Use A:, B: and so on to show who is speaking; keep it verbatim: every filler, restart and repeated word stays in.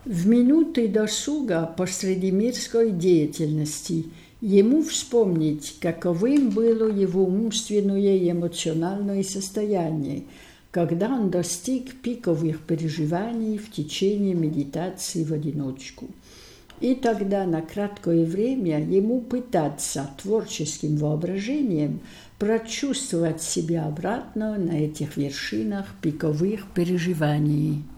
A: В минуты досуга посреди мирской деятельности ему вспомнить, каковым было его умственное и эмоциональное состояние, когда он достиг пиковых переживаний в течение медитации в одиночку. И тогда на краткое время ему пытаться творческим воображением прочувствовать себя обратно на этих вершинах пиковых переживаний.